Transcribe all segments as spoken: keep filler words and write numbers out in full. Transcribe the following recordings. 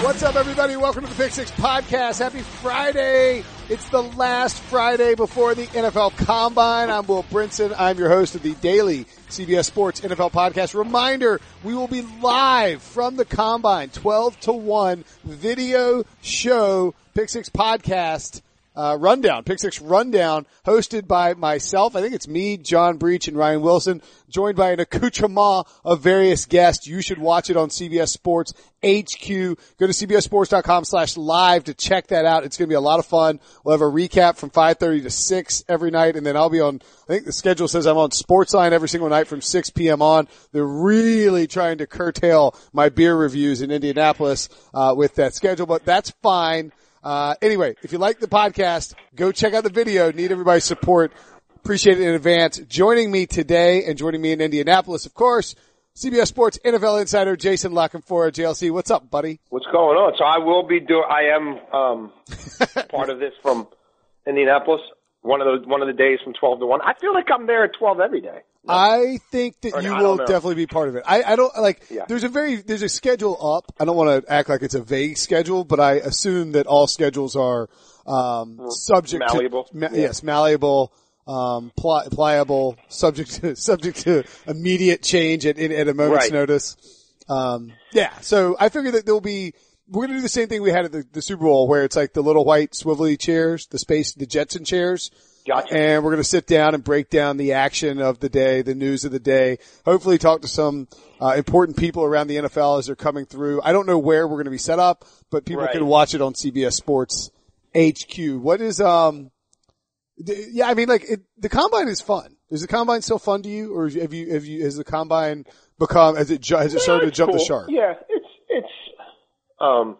What's up, everybody? Welcome to the Pick Six Podcast. Happy Friday. It's the last Friday before the N F L Combine. I'm Will Brinson. I'm your host of the daily C B S Sports N F L Podcast. Reminder, we will be live from the Combine, twelve to one video show, Pick Six Podcast. Uh, rundown, Pick Six Rundown, hosted by myself. I think it's me, John Breach, and Ryan Wilson, joined by an accoutrement of various guests. You should watch it on C B S Sports H Q. Go to cbssports.com slash live to check that out. It's going to be a lot of fun. We'll have a recap from five thirty to six every night, and then I'll be on, I think the schedule says I'm on Sportsline every single night from six p.m. on. They're really trying to curtail my beer reviews in Indianapolis, uh, with that schedule, but that's fine. Uh, anyway, if you like the podcast, go check out the video. Need everybody's support. Appreciate it in advance. Joining me today and joining me in Indianapolis, of course, C B S Sports N F L insider Jason Lockenfora. J L C, what's up, buddy? What's going on? So I will be doing, I am, um, part of this from Indianapolis. One of the, one of the days from twelve to one. I feel like I'm there at twelve every day. No. I think that or you will definitely be part of it. I, I don't, like, yeah. there's a very, there's a schedule up. I don't want to act like it's a vague schedule, but I assume that all schedules are, um, subject malleable. to, ma- yeah. yes, malleable, um, pli- pliable, subject to, subject to immediate change at, at a moment's right. notice. Um, yeah, so I figure that there'll be, we're going to do the same thing we had at the, the Super Bowl where it's like the little white swivelly chairs, the space, the Jetson chairs. Gotcha. And we're going to sit down and break down the action of the day, the news of the day, hopefully talk to some uh, important people around the N F L as they're coming through. I don't know where we're going to be set up, but people right. can watch it on C B S Sports H Q. What is, um, th- yeah, I mean, like, it, the Combine is fun. Is the Combine still fun to you, or have you, have you, has the Combine become, has it, ju- has it started yeah, to jump cool. the shark? Yeah, it's, it's, um,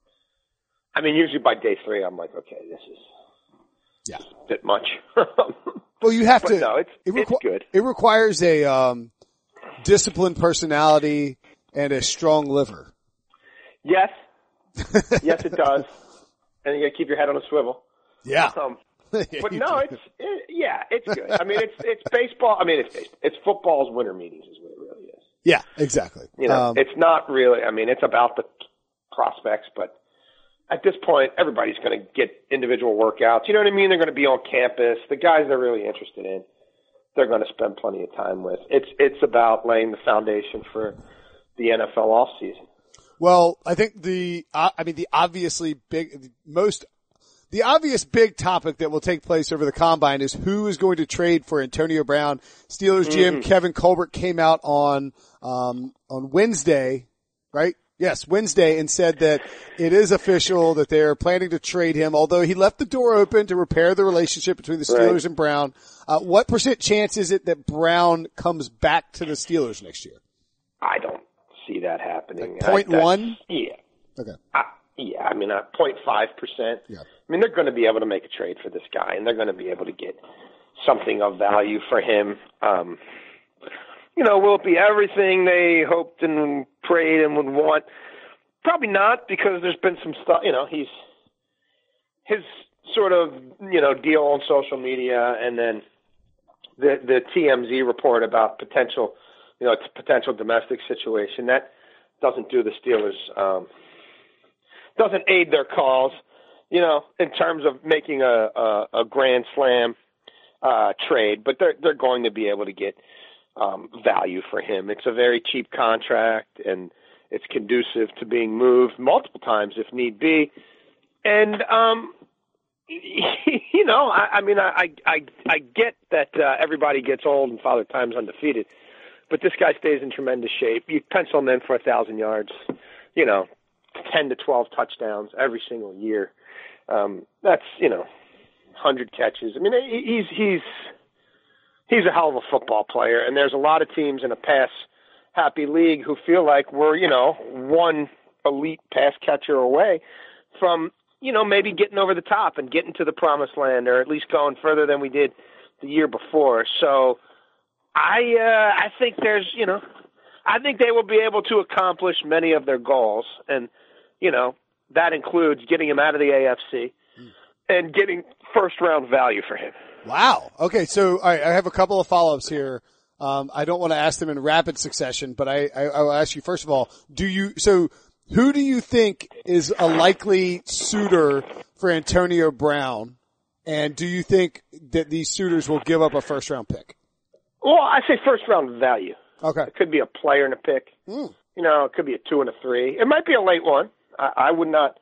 I mean, usually by day three, I'm like, okay, this is, Yeah. a bit much. Well, you have but to. No, it's, it, requ- it's good. It requires a um, disciplined personality and a strong liver. Yes. Yes, it does. And you got to keep your head on a swivel. Yeah. Um, but no, it's it, yeah, it's good. I mean, it's it's baseball. I mean, it's baseball. It's football's winter meetings is what it really is. Yeah, exactly. You know, um, it's not really. I mean, it's about the prospects, but. At this point, everybody's going to get individual workouts. You know what I mean? They're going to be on campus. The guys they're really interested in, they're going to spend plenty of time with. It's it's about laying the foundation for the N F L offseason. Well, I think the, uh, I mean, the obviously big, most, the obvious big topic that will take place over the Combine is who is going to trade for Antonio Brown. Steelers G M mm-hmm. Kevin Colbert came out on, um, on Wednesday, right? Yes, Wednesday, and said that it is official that they're planning to trade him, although he left the door open to repair the relationship between the Steelers right. and Brown. Uh, what percent chance is it that Brown comes back to the Steelers next year? I don't see that happening. Like point I, one? Yeah. Okay. I, yeah, I mean, uh, point five percent. Yeah. I mean, they're going to be able to make a trade for this guy, and they're going to be able to get something of value for him. Um, you know, will it be everything they hoped and prayed and would want? Probably not, because there's been some stuff, you know, he's, his sort of, you know, deal on social media, and then the, the T M Z report about potential, you know, it's a potential domestic situation, that doesn't do the Steelers, um, doesn't aid their cause, you know, in terms of making a, a, a grand slam, uh, trade, but they're, they're going to be able to get, um, value for him. It's a very cheap contract, and it's conducive to being moved multiple times if need be. And, um, you know, I, I mean, I, I, I get that, uh, everybody gets old and Father Time's undefeated, but this guy stays in tremendous shape. You pencil him in for a thousand yards, you know, ten to twelve touchdowns every single year. Um, that's, you know, hundred catches. I mean, he's, he's, he's a hell of a football player, and there's a lot of teams in a pass-happy league who feel like we're, you know, one elite pass catcher away from, you know, maybe getting over the top and getting to the promised land, or at least going further than we did the year before. So I uh, I think there's, you know, I think they will be able to accomplish many of their goals, and, you know, that includes getting him out of the A F C mm. and getting first-round value for him. Wow. Okay, so all right, I have a couple of follow-ups here. Um, I don't want to ask them in rapid succession, but I, I, I will ask you, first of all, do you – so Who do you think is a likely suitor for Antonio Brown? And do you think that these suitors will give up a first round pick? Well, I say first round value. Okay. It could be a player and a pick. Mm. You know, it could be a two and a three. It might be a late one. I, I would not.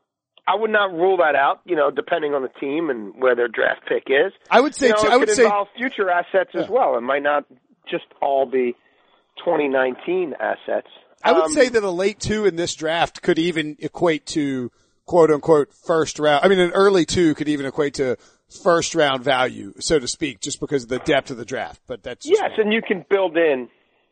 I would not rule that out. You know, depending on the team and where their draft pick is. I would say. You know, too, it I would could say involve future assets yeah. as well. It might not just all be twenty nineteen assets. I would um, say that a late two in this draft could even equate to quote unquote first round. I mean, an early two could even equate to first round value, so to speak, just because of the depth of the draft. But that's just yes, and you can build in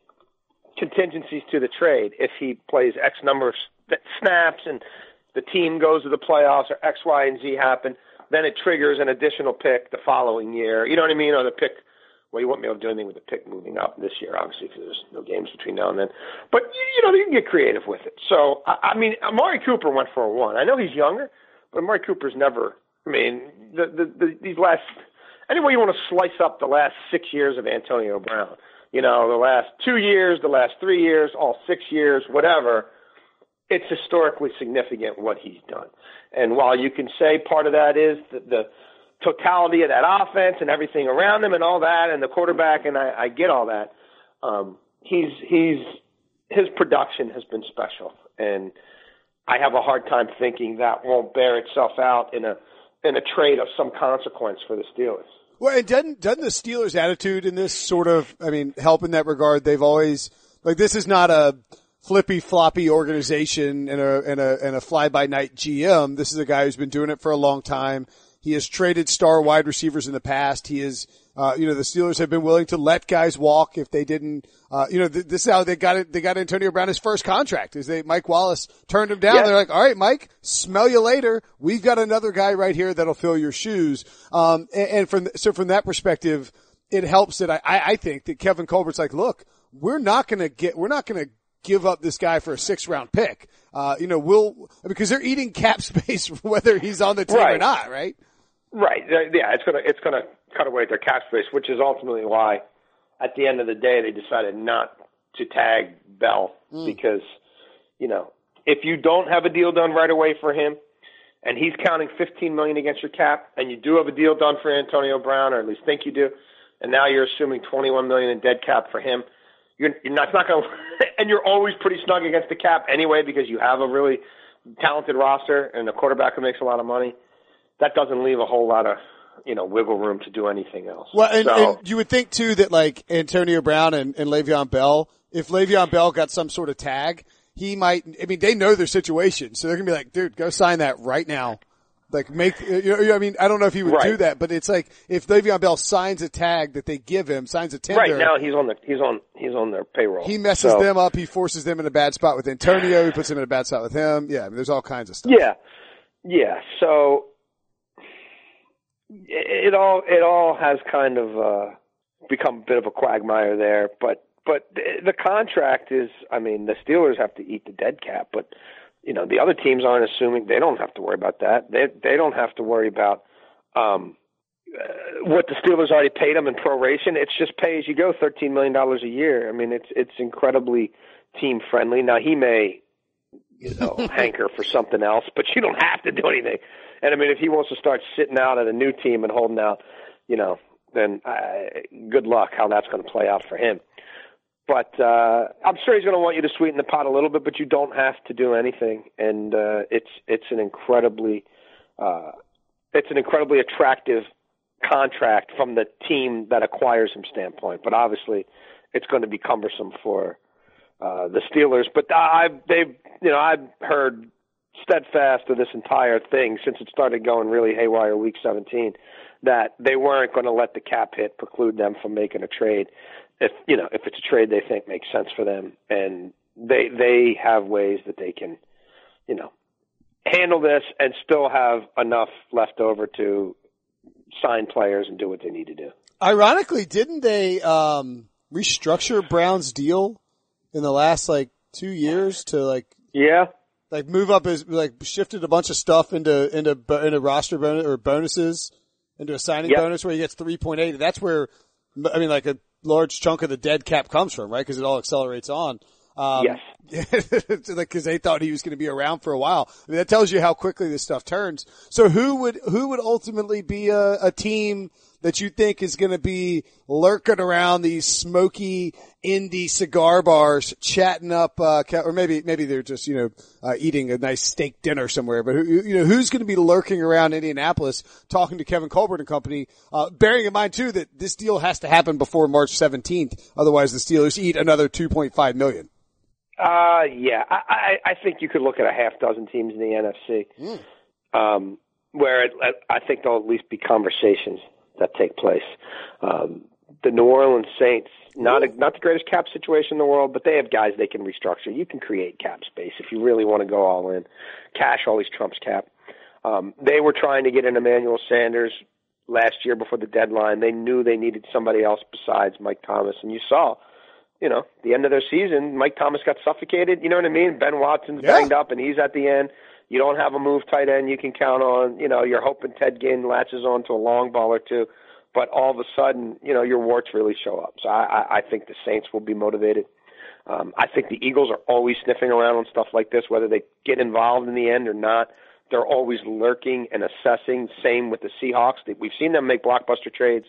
contingencies to the trade if he plays X number of snaps and the team goes to the playoffs or X, Y, and Z happen. Then it triggers an additional pick the following year. You know what I mean? Or the pick. Well, you won't be able to do anything with the pick moving up this year, obviously, because there's no games between now and then. But, you know, you can get creative with it. So, I, I mean, Amari Cooper went for a one. I know he's younger, but Amari Cooper's never, I mean, the, the, the, these last, any way you want to slice up the last six years of Antonio Brown, you know, the last two years, the last three years, all six years, whatever, it's historically significant what he's done. And while you can say part of that is the, the totality of that offense and everything around him and all that and the quarterback, and I, I get all that. Um, he's, he's, his production has been special, and I have a hard time thinking that won't bear itself out in a, in a trade of some consequence for the Steelers. Well, and doesn't, doesn't the Steelers' attitude in this sort of, I mean, help in that regard? They've always, like, this is not a flippy floppy organization and a, and a, and a fly by night G M. This is a guy who's been doing it for a long time. He has traded star wide receivers in the past. He is, uh, you know, the Steelers have been willing to let guys walk if they didn't, uh, you know, th- this is how they got it. They got Antonio Brown his first contract is they, Mike Wallace turned him down. Yes. They're like, all right, Mike, smell you later. We've got another guy right here that'll fill your shoes. Um, and, and from, so from that perspective, it helps that I, I, I think that Kevin Colbert's like, look, we're not going to get, we're not going to give up this guy for a six round pick. Uh, you know, we'll, because they're eating cap space whether he's on the team right. or not, right? Right. Yeah, it's gonna it's gonna cut away at their cap space, which is ultimately why, at the end of the day, they decided not to tag Bell mm. because, you know, if you don't have a deal done right away for him, and he's counting fifteen million dollars against your cap, and you do have a deal done for Antonio Brown, or at least think you do, and now you're assuming twenty-one million dollars in dead cap for him, you're, you're not, it's not going to, and you're always pretty snug against the cap anyway because you have a really talented roster and a quarterback who makes a lot of money. That doesn't leave a whole lot of, you know, wiggle room to do anything else. Well, and, so, and you would think too that like Antonio Brown and, and Le'Veon Bell, if Le'Veon Bell got some sort of tag, he might, I mean, they know their situation. So they're going to be like, dude, go sign that right now. Like make, you know, I mean, I don't know if he would right. do that, but it's like if Le'Veon Bell signs a tag that they give him, signs a tender. Right now he's on the, he's on, he's on their payroll. He messes so. them up. He forces them in a bad spot with Antonio. He puts them in a bad spot with him. Yeah. I mean, there's all kinds of stuff. Yeah. Yeah. So, It all it all has kind of uh, become a bit of a quagmire there, but but the contract is, I mean, the Steelers have to eat the dead cap, but you know the other teams aren't assuming they don't have to worry about that. They they don't have to worry about um, uh, what the Steelers already paid them in proration. It's just pay as you go, thirteen million dollars a year. I mean, it's it's incredibly team friendly. Now he may you know hanker for something else, but you don't have to do anything. And I mean, if he wants to start sitting out at a new team and holding out, you know, then uh, good luck how that's going to play out for him. But uh, I'm sure he's going to want you to sweeten the pot a little bit, but you don't have to do anything. And uh, it's it's an incredibly uh, it's an incredibly attractive contract from the team that acquires him standpoint. But obviously, it's going to be cumbersome for uh, the Steelers. But I've they've you know I've heard steadfast to this entire thing since it started going really haywire week seventeen that they weren't going to let the cap hit preclude them from making a trade if you know if it's a trade they think makes sense for them, and they they have ways that they can you know handle this and still have enough left over to sign players and do what they need to do. Ironically, didn't they um restructure Brown's deal in the last like two years to like yeah Like move up his, like shifted a bunch of stuff into, into, into roster bonus or bonuses into a signing yep. bonus where he gets three point eight. That's where, I mean, like a large chunk of the dead cap comes from, right? Cause it all accelerates on. Um, yes. Because they thought he was going to be around for a while. I mean, that tells you how quickly this stuff turns. So who would, who would ultimately be a, a team that you think is going to be lurking around these smoky indie cigar bars, chatting up, uh, or maybe, maybe they're just, you know, uh, eating a nice steak dinner somewhere, but who, you know, who's going to be lurking around Indianapolis talking to Kevin Colbert and company, uh, bearing in mind too that this deal has to happen before March seventeenth. Otherwise the Steelers eat another two point five million. Uh, yeah, I, I, I think you could look at a half dozen teams in the N F C, mm. um, where it, I think there'll at least be conversations that take place. Um, the New Orleans Saints, not a, not the greatest cap situation in the world, but they have guys they can restructure. You can create cap space if you really want to go all in. Cash always trumps cap. Um, they were trying to get in Emmanuel Sanders last year before the deadline. They knew they needed somebody else besides Mike Thomas, and you saw, you know, the end of their season, Mike Thomas got suffocated. You know what I mean? Ben Watson's yeah. banged up, and he's at the end. You don't have a move tight end you can count on. You know, you're hoping Ted Ginn latches on to a long ball or two. But all of a sudden, you know, your warts really show up. So I, I think the Saints will be motivated. Um, I think the Eagles are always sniffing around on stuff like this, whether they get involved in the end or not. They're always lurking and assessing. Same with the Seahawks. We've seen them make blockbuster trades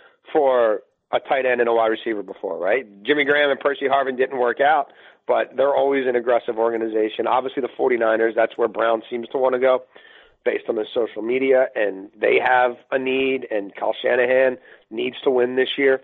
for a tight end and a wide receiver before, right? Jimmy Graham and Percy Harvin didn't work out, but they're always an aggressive organization. Obviously, the 49ers, that's where Brown seems to want to go based on their social media, and they have a need, and Kyle Shanahan needs to win this year.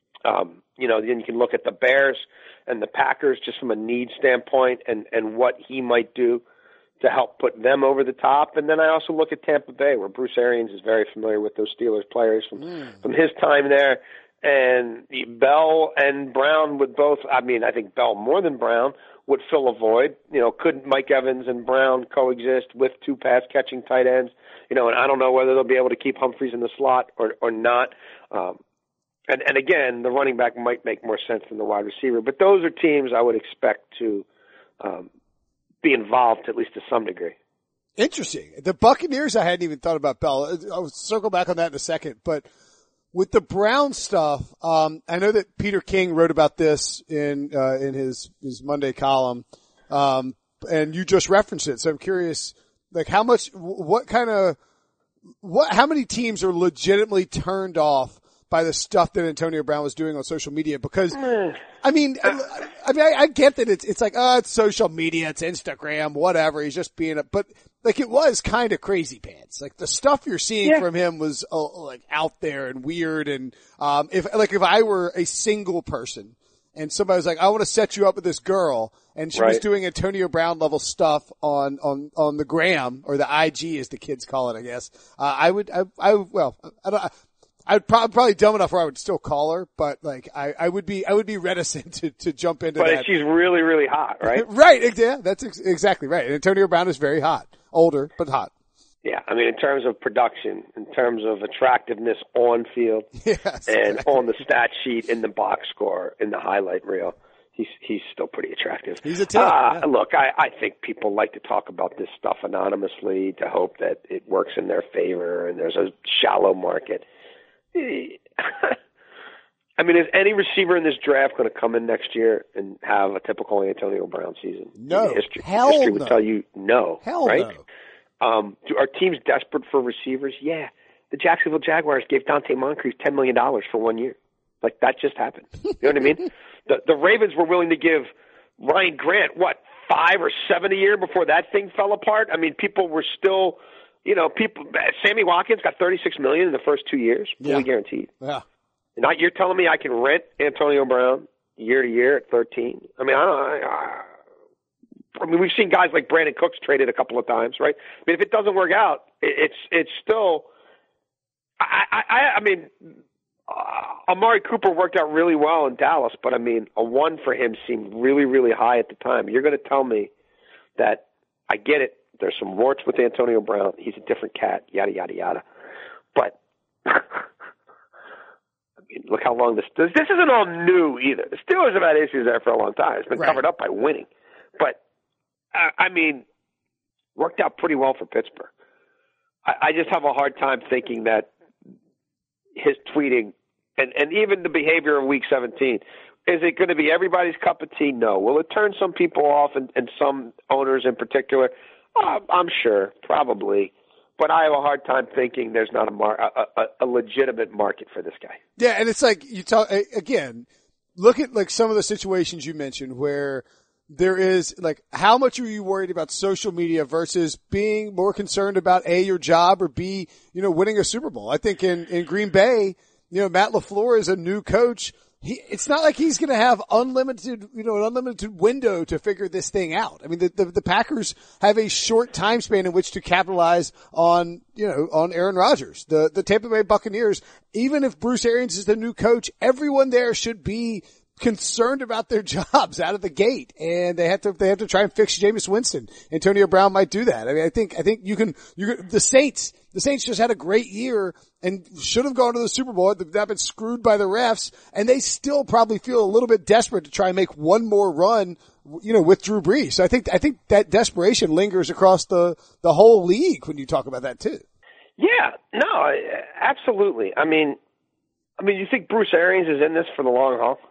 Um, you know, then you can look at the Bears and the Packers just from a need standpoint and, and what he might do to help put them over the top. And then I also look at Tampa Bay, where Bruce Arians is very familiar with those Steelers players from, mm. from his time there. And Bell and Brown would both, I mean, I think Bell more than Brown would fill a void. You know, could Mike Evans and Brown coexist with two pass-catching tight ends? You know, and I don't know whether they'll be able to keep Humphreys in the slot or, or not. Um, and, and again, the running back might make more sense than the wide receiver. But those are teams I would expect to um, be involved, at least to some degree. Interesting. The Buccaneers, I hadn't even thought about Bell. I'll circle back on that in a second, but with the Brown stuff, um, I know that Peter King wrote about this in, uh, in his, his Monday column. Um, and you just referenced it. So I'm curious, like how much, what kind of, what, how many teams are legitimately turned off by the stuff that Antonio Brown was doing on social media? Because, I mean, I mean, I, I get that it's, it's like, oh, it's social media, it's Instagram, whatever. He's just being a, but like it was kind of crazy pants. Like the stuff you're seeing yeah. from him was uh, like out there and weird. And, um, if, like if I were a single person and somebody was like, I want to set you up with this girl, and she right. was doing Antonio Brown level stuff on, on, on the gram or the I G as the kids call it, I guess, uh, I would, I, I, well, I don't, I'd probably, probably dumb enough where I would still call her, but like I, I would be I would be reticent to, to jump into but that. But she's really, really hot, right? Right, yeah, that's ex- exactly right. And Antonio Brown is very hot, older but hot. Yeah, I mean in terms of production, in terms of attractiveness on field, yes, and exactly. on the stat sheet, in the box score, in the highlight reel, he's he's still pretty attractive. He's a ten. Uh, yeah. Look, I, I think people like to talk about this stuff anonymously to hope that it works in their favor, and there's a shallow market. I mean, is any receiver in this draft going to come in next year and have a typical Antonio Brown season? No. History, Hell history no. would tell you no. Hell right? no. Um, do, are teams desperate for receivers? Yeah. The Jacksonville Jaguars gave Dante Moncrief ten million dollars for one year. Like, that just happened. You know what I mean? The, the Ravens were willing to give Ryan Grant, what, five or seven a year before that thing fell apart? I mean, people were still... You know, people. Sammy Watkins got thirty-six million dollars in the first two years, fully yeah. guaranteed. Yeah. Not you're telling me I can rent Antonio Brown year to year at thirteen? I mean, I don't. I, I mean, we've seen guys like Brandon Cooks traded a couple of times, right? I mean, if it doesn't work out, it, it's it's still. I I, I mean, uh, Amari Cooper worked out really well in Dallas, but I mean, a one for him seemed really really high at the time. You're going to tell me that I get it. There's some warts with Antonio Brown. He's a different cat, yada, yada, yada. But, I mean, look how long this, this, this isn't all new either. The Steelers have had issues there for a long time. It's been right. covered up by winning. But, uh, I mean, worked out pretty well for Pittsburgh. I, I just have a hard time thinking that his tweeting and, and even the behavior of Week seventeen, Is it going to be everybody's cup of tea? No. Will it turn some people off, and, and some owners in particular? Uh, I'm sure, probably. But I have a hard time thinking there's not a, mar- a, a, a legitimate market for this guy. Yeah, and it's like you talk again. Look at like some of the situations you mentioned where there is like, how much are you worried about social media versus being more concerned about A, your job, or B, you know, winning a Super Bowl? I think in, in Green Bay, you know, Matt LaFleur is a new coach. He, it's not like he's going to have unlimited, you know, an unlimited window to figure this thing out. I mean, the, the, the Packers have a short time span in which to capitalize on, you know, on Aaron Rodgers. The, the Tampa Bay Buccaneers, even if Bruce Arians is the new coach, everyone there should be concerned about their jobs out of the gate, and they have to they have to try and fix Jameis Winston. Antonio Brown might do that. I mean, I think I think you can you can, the Saints the Saints just had a great year and should have gone to the Super Bowl. They've been screwed by the refs, and they still probably feel a little bit desperate to try and make one more run, you know, with Drew Brees. So I think I think that desperation lingers across the the whole league when you talk about that too. Yeah, no, absolutely. I mean, I mean, you think Bruce Arians is in this for the long haul?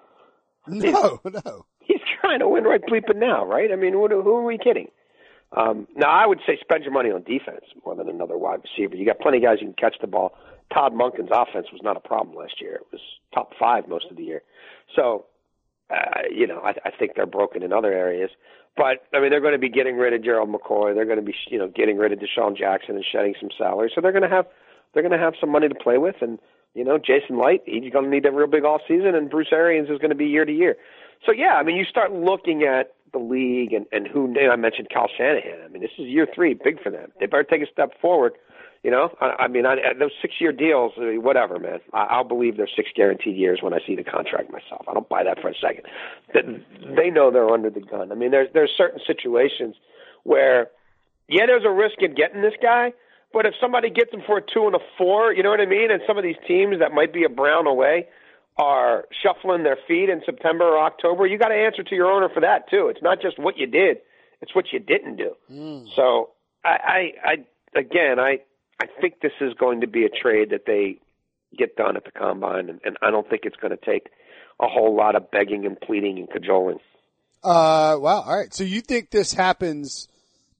No, no. He's trying to win right bleeping now, right? I mean, who, who are we kidding? Um, now, I would say spend your money on defense more than another wide receiver. You got plenty of guys who can catch the ball. Todd Monken's offense was not a problem last year. It was top five most of the year. So, uh, you know, I, I think they're broken in other areas. But, I mean, they're going to be getting rid of Gerald McCoy. They're going to be, you know, getting rid of Deshaun Jackson and shedding some salary. So they're going to have they're going to have some money to play with. And, you know, Jason Light, he's going to need a real big offseason, and Bruce Arians is going to be year to year. So, yeah, I mean, you start looking at the league and, and who – I mentioned Kyle Shanahan. I mean, this is year three, big for them. They better take a step forward. You know, I, I mean, I, those six-year deals, whatever, man. I, I'll believe they're six guaranteed years when I see the contract myself. I don't buy that for a second. They know they're under the gun. I mean, there's there's certain situations where, yeah, there's a risk in getting this guy, but if somebody gets him for a two and a four, you know what I mean? And some of these teams that might be a Brown away are shuffling their feet in September or October, you got to answer to your owner for that too. It's not just what you did; it's what you didn't do. Mm. So, I, I, I, again, I, I think this is going to be a trade that they get done at the combine, and, and I don't think it's going to take a whole lot of begging and pleading and cajoling. Uh, wow. All right. So you think this happens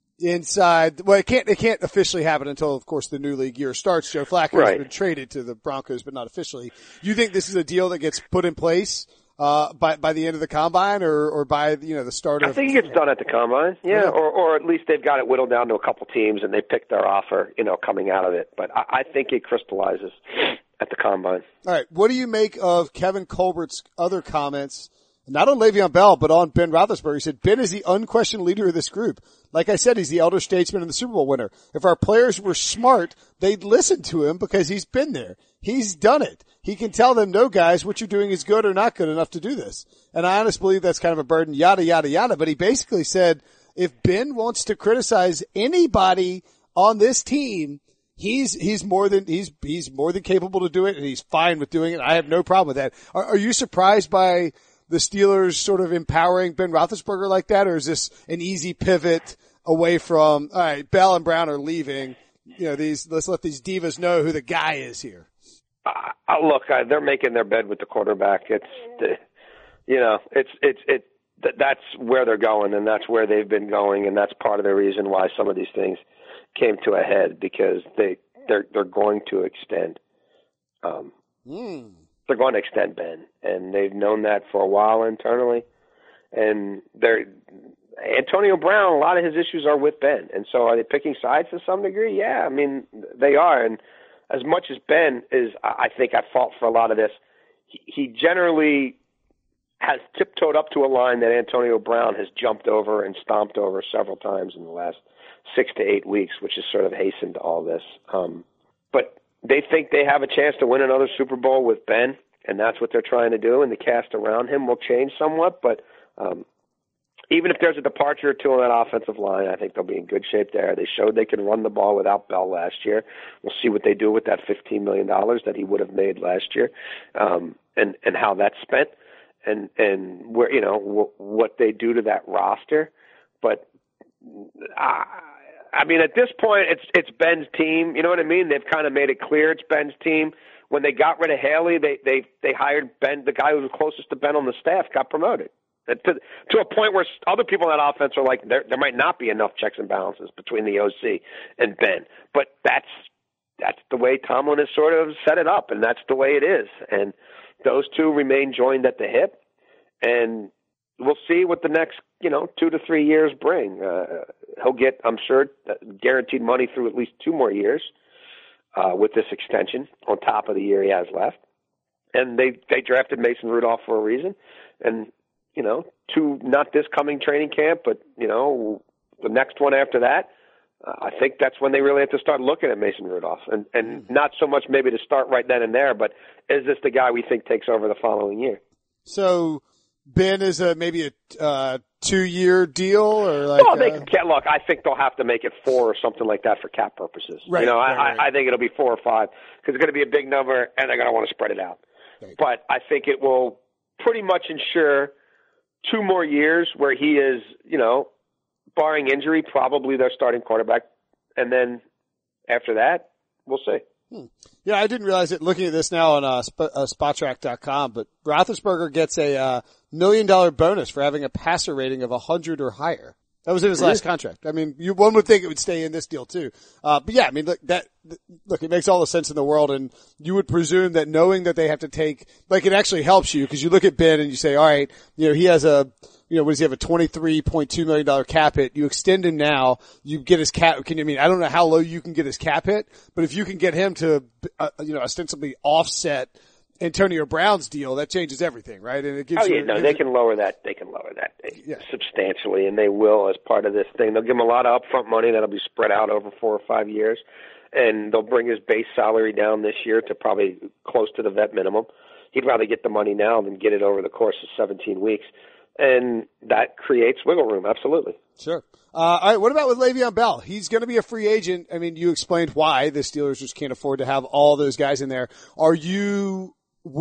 inside? Well, it can't. It can't officially happen until, of course, the new league year starts. Joe Flacco right. has been traded to the Broncos, but not officially. You think this is a deal that gets put in place uh, by by the end of the combine, or or by you know the start of? I think it gets done at the combine. Yeah, yeah. or or at least they've got it whittled down to a couple teams, and they pick their offer, you know, coming out of it. But I, I think it crystallizes at the combine. All right. What do you make of Kevin Colbert's other comments? Not on Le'Veon Bell, but on Ben Roethlisberger. He said, Ben is the unquestioned leader of this group. Like I said, he's the elder statesman and the Super Bowl winner. If our players were smart, they'd listen to him because he's been there. He's done it. He can tell them, no, guys, what you're doing is good or not good enough to do this. And I honestly believe that's kind of a burden, yada, yada, yada. But he basically said, if Ben wants to criticize anybody on this team, he's, he's more than, he's, he's more than capable to do it, and he's fine with doing it. I have no problem with that. Are, are you surprised by the Steelers sort of empowering Ben Roethlisberger like that, or is this an easy pivot away from, all right, Bell and Brown are leaving, you know, these, let's let these divas know who the guy is here? Uh, look, uh, they're making their bed with the quarterback. It's, the, you know, it's, it's, it, th- that's where they're going, and that's where they've been going, and that's part of the reason why some of these things came to a head, because they, they're, they're going to extend, um, mm. They're going to extend Ben, and they've known that for a while internally. And they're Antonio Brown, a lot of his issues are with Ben. And so are they picking sides to some degree? Yeah, I mean, they are. And as much as Ben is, I think, at fault for a lot of this, he, he generally has tiptoed up to a line that Antonio Brown has jumped over and stomped over several times in the last six to eight weeks, which has sort of hastened all this. Um, but they think they have a chance to win another Super Bowl with Ben, and that's what they're trying to do, and the cast around him will change somewhat. But um, even if there's a departure or two on that offensive line, I think they'll be in good shape there. They showed they could run the ball without Bell last year. We'll see what they do with that fifteen million dollars that he would have made last year, um, and, and how that's spent, and, and where, you know, w- what they do to that roster. But I I mean, at this point, it's it's Ben's team. You know what I mean? They've kind of made it clear it's Ben's team. when they got rid of Haley, they they they hired Ben, the guy who was closest to Ben on the staff, got promoted. To, to a point where other people in that offense are like, there there might not be enough checks and balances between the O C and Ben. But that's that's the way Tomlin has sort of set it up, and that's the way it is. And those two remain joined at the hip, and we'll see what the next, you know, two to three years bring. Uh, he'll get, I'm sure, guaranteed money through at least two more years uh, with this extension on top of the year he has left. And they they drafted Mason Rudolph for a reason, and you know, to not this coming training camp, but, you know, the next one after that, uh, I think that's when they really have to start looking at Mason Rudolph. And, and not so much maybe to start right then and there, but is this the guy we think takes over the following year? So Ben is a maybe a uh, two-year deal? or like? Well, they uh... can, look, I think they'll have to make it four or something like that for cap purposes. Right, you know, right, I, right. I think it'll be four or five because it's going to be a big number, and they're going to want to spread it out. Right. But I think it will pretty much ensure two more years where he is, you know, barring injury, probably their starting quarterback. And then after that, we'll see. Hmm. Yeah, I didn't realize it looking at this now on uh, sp- uh, Spottrack dot com, but Roethlisberger gets a uh, million dollar bonus for having a passer rating of one hundred or higher. That was in his last contract. I mean, you, one would think it would stay in this deal too. Uh, but yeah, I mean, look, that, look, it makes all the sense in the world, and you would presume that knowing that they have to take, like, it actually helps you because you look at Ben and you say, all right, you know, he has a, you know, what does he have, a twenty-three point two million dollars cap hit. You extend him now, you get his cap, can you, I mean, I don't know how low you can get his cap hit, but if you can get him to, uh, you know, ostensibly offset Antonio Brown's deal, that changes everything, right? And it gives oh, yeah, you, no, they can lower that. They can lower that yeah. substantially, and they will as part of this thing. They'll give him a lot of upfront money that'll be spread out over four or five years, and they'll bring his base salary down this year to probably close to the vet minimum. He'd rather get the money now than get it over the course of seventeen weeks, and that creates wiggle room, absolutely. Sure. Uh, all right, what about with Le'Veon Bell? He's going to be a free agent. I mean, you explained why the Steelers just can't afford to have all those guys in there. Are you...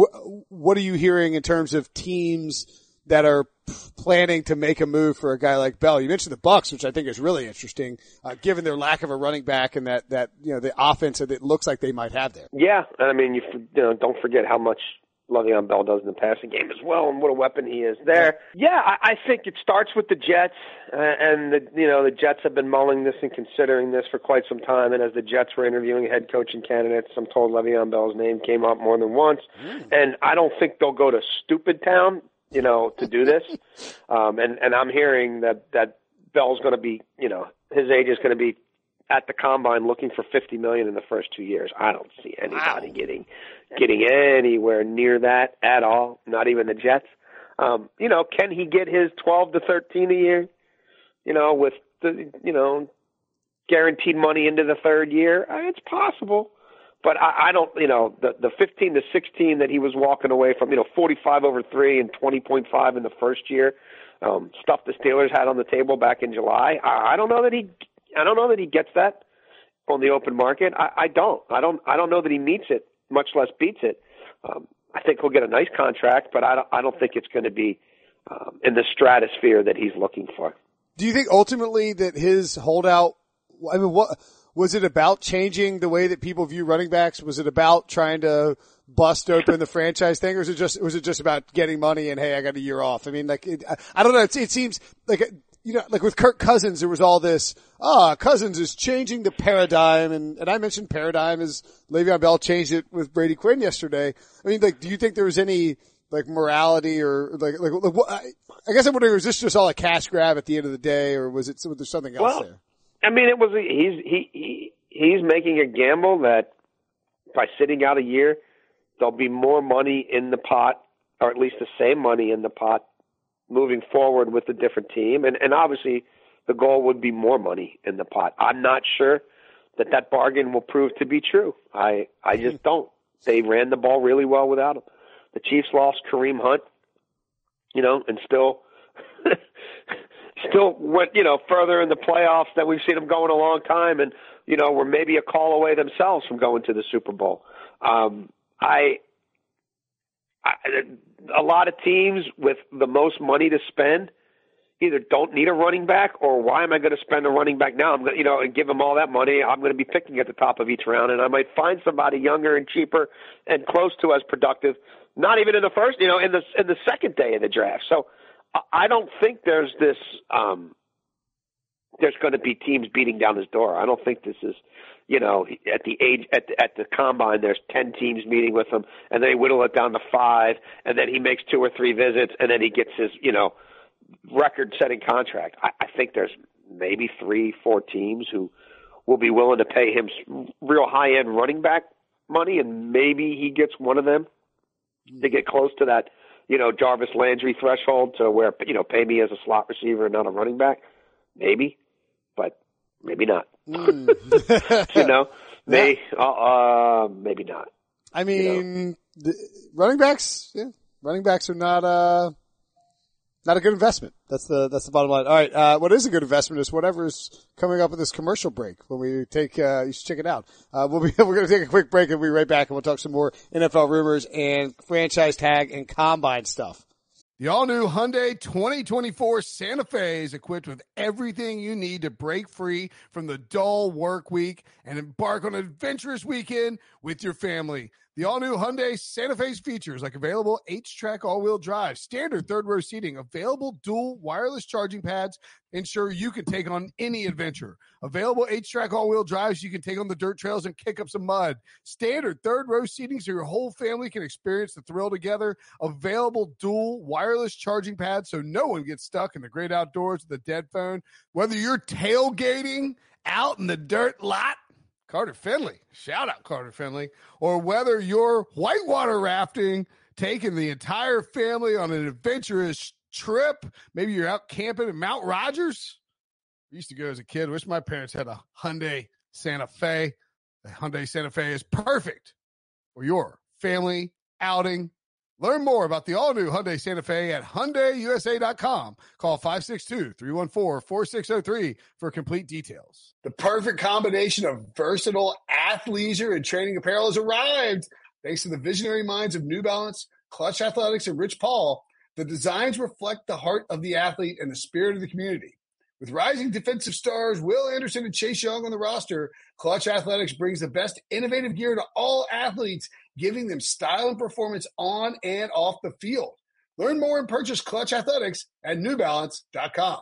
What are you hearing in terms of teams that are planning to make a move for a guy like Bell? You mentioned the Bucs, which I think is really interesting, uh, given their lack of a running back and that, that, you know, the offense that it looks like they might have there. Yeah. I mean, you, you know, don't forget how much Le'Veon Bell does in the passing game as well, and what a weapon he is there. Yeah, I, I think it starts with the Jets, uh, and the, you know, the Jets have been mulling this and considering this for quite some time. And as the Jets were interviewing head coaching candidates, I'm told Le'Veon Bell's name came up more than once. Mm. And I don't think they'll go to stupid town, you know, to do this. um, and and I'm hearing that that Bell's going to be, you know, his age is going to be at the combine looking for fifty million dollars in the first two years. I don't see anybody wow. getting getting anywhere near that at all, not even the Jets. Um, you know, can he get his twelve to thirteen a year, you know, with the, you know, guaranteed money into the third year? Uh, it's possible. But I, I don't, you know, the, the fifteen to sixteen that he was walking away from, you know, forty-five over three and twenty point five in the first year, um, stuff the Steelers had on the table back in July. I, I don't know that he I don't know that he gets that on the open market. I, I don't. I don't. I don't know that he meets it, much less beats it. Um, I think he'll get a nice contract, but I don't. I don't think it's going to be um, in the stratosphere that he's looking for. Do you think ultimately that his holdout? I mean, what was it about? Changing the way that people view running backs? Was it about trying to bust open the franchise thing, or was it just was it just about getting money and hey, I got a year off? I mean, like it, I, I don't know. It, it seems like. You know, like with Kirk Cousins, there was all this, ah, Cousins is changing the paradigm, and, and I mentioned paradigm as Le'Veon Bell changed it with Brady Quinn yesterday. I mean, like, do you think there was any, like, morality or, like, like, like what, I, I guess I'm wondering, was this just all a cash grab at the end of the day, or was it, was there something else well, there? I mean, it was, he's, he, he, he's making a gamble that by sitting out a year, there'll be more money in the pot, or at least the same money in the pot, moving forward with a different team. And, and obviously the goal would be more money in the pot. I'm not sure that that bargain will prove to be true. I, I just don't. They ran the ball really well without him. The Chiefs lost Kareem Hunt, you know, and still, still went, you know, further in the playoffs than we've seen them go in a long time. And, you know, were maybe a call away themselves from going to the Super Bowl. Um, I, I, a lot of teams with the most money to spend, either don't need a running back, or why am I going to spend a running back now? I'm going to, you know, and give them all that money. I'm going to be picking at the top of each round, and I might find somebody younger and cheaper and close to as productive. Not even in the first, you know, in the in the second day of the draft. So I don't think there's this. Um, there's going to be teams beating down his door. I don't think this is, you know, at the age at the, at the combine, there's ten teams meeting with him, and they whittle it down to five, and then he makes two or three visits, and then he gets his, you know, record-setting contract. I, I think there's maybe three, four teams who will be willing to pay him real high-end running back money, and maybe he gets one of them to get close to that, you know, Jarvis Landry threshold to where, you know, pay me as a slot receiver and not a running back. Maybe, but maybe not. Mm. you know, may, yeah. uh, uh, maybe not. I mean, you know? the running backs, yeah, running backs are not, uh, not a good investment. That's the, that's the bottom line. All right. Uh, what is a good investment is whatever's coming up with this commercial break when we take, uh, you should check it out. Uh, we'll be, we're going to take a quick break and we'll be right back and we'll talk some more N F L rumors and franchise tag and combine stuff. The all-new Hyundai twenty twenty-four Santa Fe is equipped with everything you need to break free from the dull work week and embark on an adventurous weekend with your family. The all-new Hyundai Santa Fe's features like available H-Track all-wheel drive, standard third-row seating, available dual wireless charging pads, ensure you can take on any adventure. Available H-Track all-wheel drives you can take on the dirt trails and kick up some mud. Standard third-row seating so your whole family can experience the thrill together. Available dual wireless charging pads so no one gets stuck in the great outdoors with a dead phone. Whether you're tailgating out in the dirt lot, Carter Finley, shout out Carter Finley, or whether you're whitewater rafting, taking the entire family on an adventurous trip, maybe you're out camping in Mount Rogers. I used to go as a kid. Wish my parents had a Hyundai Santa Fe. The Hyundai Santa Fe is perfect for your family outing. Learn more about the all-new Hyundai Santa Fe at Hyundai U S A dot com. Call five six two, three one four, four six zero three for complete details. The perfect combination of versatile athleisure and training apparel has arrived. Thanks to the visionary minds of New Balance, Clutch Athletics, and Rich Paul, the designs reflect the heart of the athlete and the spirit of the community. With rising defensive stars Will Anderson and Chase Young on the roster, Clutch Athletics brings the best innovative gear to all athletes, giving them style and performance on and off the field. Learn more and purchase Clutch Athletics at New Balance dot com.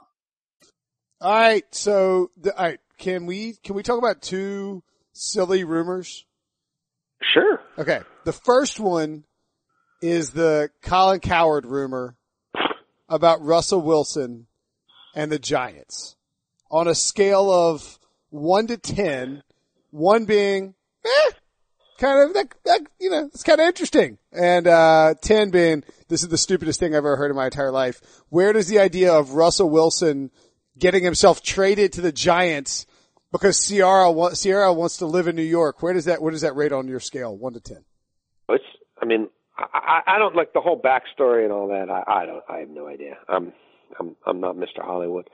All right, so the, all right, can we can we talk about two silly rumors? Sure. Okay, the first one is the Colin Cowherd rumor about Russell Wilson and the Giants on a scale of one to ten, one being, eh, kind of, that, that, you know, it's kind of interesting. And, uh, ten being, this is the stupidest thing I've ever heard in my entire life. Where does the idea of Russell Wilson getting himself traded to the Giants because Sierra, wa- Sierra wants to live in New York, where does that, where does that rate on your scale, one to ten? It's, I mean, I, I don't like the whole backstory and all that. I, I don't, I have no idea. Um, I'm I'm not Mister Hollywood.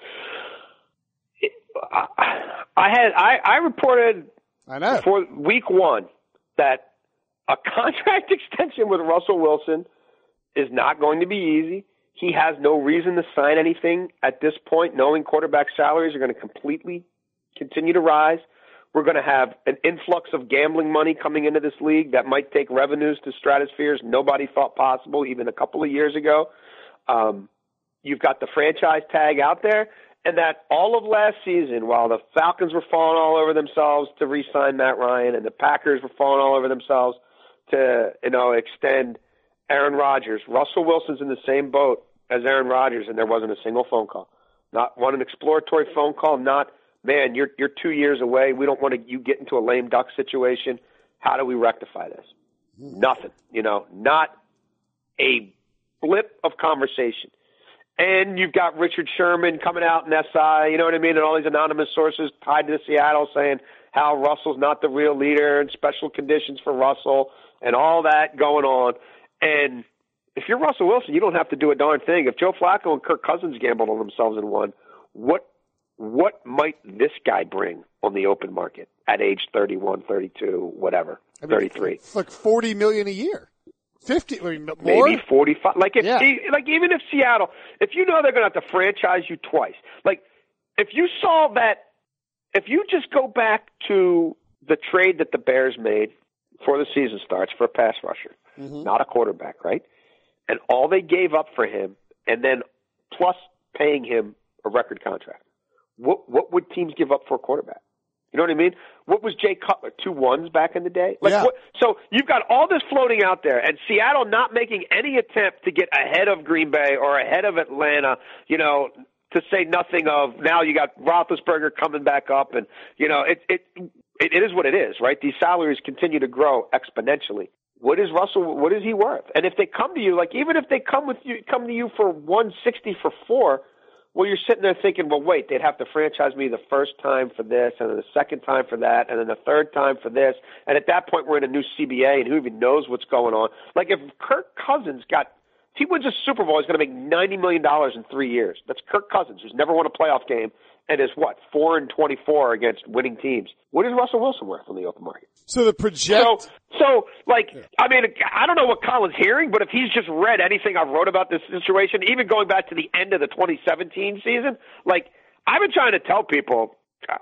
It, I, I had I, I reported I know. for week one that a contract extension with Russell Wilson is not going to be easy. He has no reason to sign anything at this point, knowing quarterback salaries are going to completely continue to rise. We're going to have an influx of gambling money coming into this league that might take revenues to stratospheres nobody thought possible even a couple of years ago. Um, You've got the franchise tag out there, and that all of last season, while the Falcons were falling all over themselves to re-sign Matt Ryan, and the Packers were falling all over themselves to, you know, extend Aaron Rodgers, Russell Wilson's in the same boat as Aaron Rodgers, and there wasn't a single phone call. Not one an exploratory phone call, not, man, you're you're two years away. We don't want to you get into a lame duck situation. How do we rectify this? Nothing, you know, not a blip of conversation. And you've got Richard Sherman coming out in S I, you know what I mean, and all these anonymous sources tied to Seattle saying how Russell's not the real leader and special conditions for Russell and all that going on. And if you're Russell Wilson, you don't have to do a darn thing. If Joe Flacco and Kirk Cousins gambled on themselves and won, what what might this guy bring on the open market at age thirty-one, thirty-two, whatever, I mean, thirty-three? It's like forty million dollars a year. fifty, I mean, more? Maybe forty-five. Like if, yeah. like even if Seattle, if you know they're going to have to franchise you twice, like if you saw that, if you just go back to the trade that the Bears made before the season starts for a pass rusher, mm-hmm. not a quarterback, right? And all they gave up for him, and then plus paying him a record contract. What what would teams give up for a quarterback? You know what I mean? What was Jay Cutler? Two ones back in the day? Like yeah. what, so you've got all this floating out there, and Seattle not making any attempt to get ahead of Green Bay or ahead of Atlanta, you know, to say nothing of now you got Roethlisberger coming back up, and, you know, it, it, it, it is what it is, right? These salaries continue to grow exponentially. What is Russell, what is he worth? And if they come to you, like even if they come with you, come to you for one sixty for four, well, you're sitting there thinking, well, wait, they'd have to franchise me the first time for this, and then the second time for that, and then the third time for this. And at that point, we're in a new C B A, and who even knows what's going on? Like if Kirk Cousins got, if he wins a Super Bowl, he's going to make ninety million dollars in three years. That's Kirk Cousins, who's never won a playoff game and is, what, four and twenty-four against winning teams. What is Russell Wilson worth on the open market? So the project... So, so, like, I mean, I don't know what Colin's hearing, but if he's just read anything I've wrote about this situation, even going back to the end of the twenty seventeen season, like, I've been trying to tell people,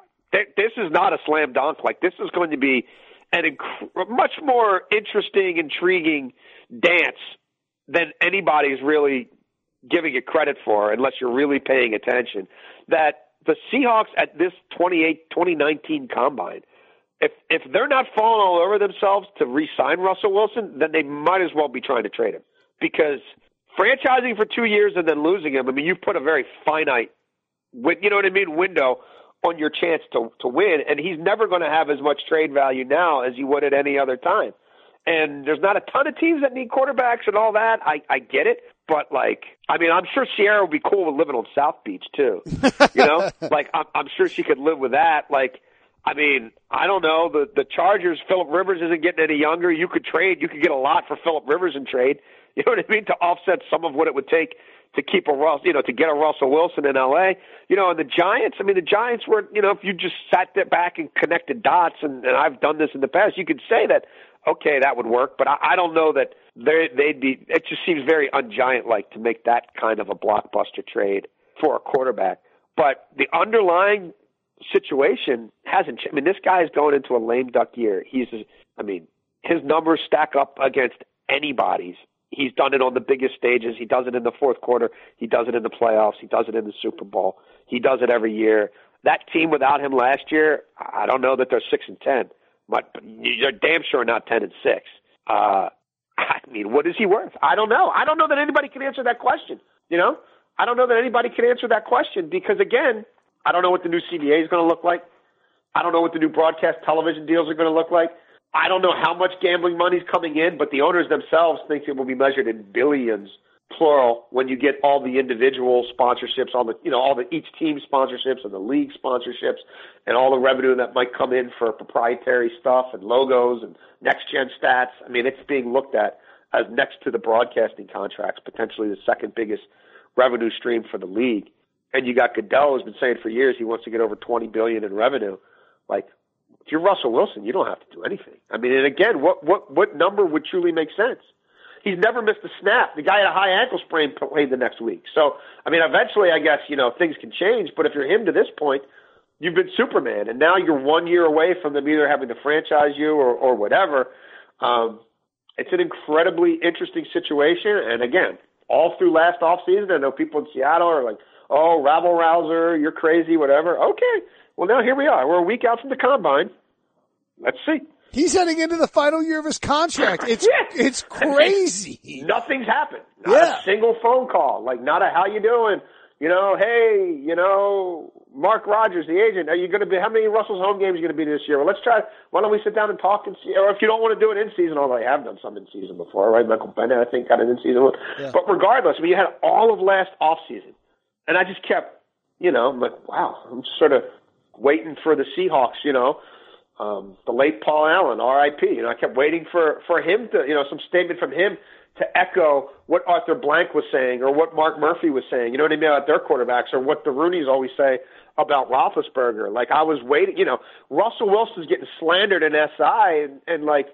this is not a slam dunk. Like, this is going to be an inc- much more interesting, intriguing dance than anybody's really giving it credit for, unless you're really paying attention, that the Seahawks at this twenty-eight, twenty nineteen combine, if if they're not falling all over themselves to re-sign Russell Wilson, then they might as well be trying to trade him. Because franchising for two years and then losing him, I mean, you've put a very finite, you know what I mean, window on your chance to to win, and he's never going to have as much trade value now as he would at any other time. And there's not a ton of teams that need quarterbacks and all that. I, I get it. But, like, I mean, I'm sure Sierra would be cool with living on South Beach, too. You know? Like, I'm, I'm sure she could live with that. Like, I mean, I don't know. The the Chargers, Phillip Rivers isn't getting any younger. You could trade. You could get a lot for Phillip Rivers in trade. You know what I mean? To offset some of what it would take to keep a Russell, you know, to get a Russell Wilson in L A. You know, and the Giants, I mean, the Giants were, you know, if you just sat there back and connected dots, and, and I've done this in the past, you could say that, okay, that would work. But I, I don't know that they, they'd be, it just seems very un-Giant-like to make that kind of a blockbuster trade for a quarterback. But the underlying situation hasn't changed. I mean, this guy is going into a lame duck year. He's, I mean, his numbers stack up against anybody's. He's done it on the biggest stages. He does it in the fourth quarter. He does it in the playoffs. He does it in the Super Bowl. He does it every year. That team without him last year, I don't know that they're six and ten, but you're damn sure not ten and six. Uh, I mean, what is he worth? I don't know. I don't know that anybody can answer that question. You know, I don't know that anybody can answer that question because, again, I don't know what the new C B A is going to look like. I don't know what the new broadcast television deals are going to look like. I don't know how much gambling money's coming in, but the owners themselves think it will be measured in billions, plural, when you get all the individual sponsorships, all the, you know, all the each team sponsorships and the league sponsorships and all the revenue that might come in for proprietary stuff and logos and next-gen stats. I mean, it's being looked at as next to the broadcasting contracts, potentially the second biggest revenue stream for the league. And you got Goodell, who's been saying for years he wants to get over twenty billion dollars in revenue. Like, if you're Russell Wilson, you don't have to do anything. I mean, and again, what, what, what number would truly make sense? He's never missed a snap. The guy had a high ankle sprain, played the next week. So, I mean, eventually, I guess, you know, things can change. But if you're him to this point, you've been Superman. And now you're one year away from them either having to franchise you or, or whatever. Um, it's an incredibly interesting situation. And again, all through last offseason, I know people in Seattle are like, oh, rabble-rouser, you're crazy, whatever. Okay. Well, now here we are. We're a week out from the Combine. Let's see. He's heading into the final year of his contract. It's yeah. it's crazy. Nothing's happened. Not yeah. a single phone call. Like, not a how you doing? You know, hey, you know, Mark Rogers, the agent, are you going to be, how many Russell's home games are you going to be this year? Well, let's try, why don't we sit down and talk and see, or if you don't want to do it in season, although I have done some in season before, right? Michael Bennett, I think, got an in season one. Yeah. But regardless, I mean, you had all of last off season. And I just kept, you know, I'm like, wow, I'm sort of waiting for the Seahawks, you know, um, the late Paul Allen, R I P You know, I kept waiting for, for him to, you know, some statement from him to echo what Arthur Blank was saying or what Mark Murphy was saying, you know what I mean, about their quarterbacks, or what the Rooneys always say about Roethlisberger. Like, I was waiting, you know, Russell Wilson's getting slandered in S I, and, and like,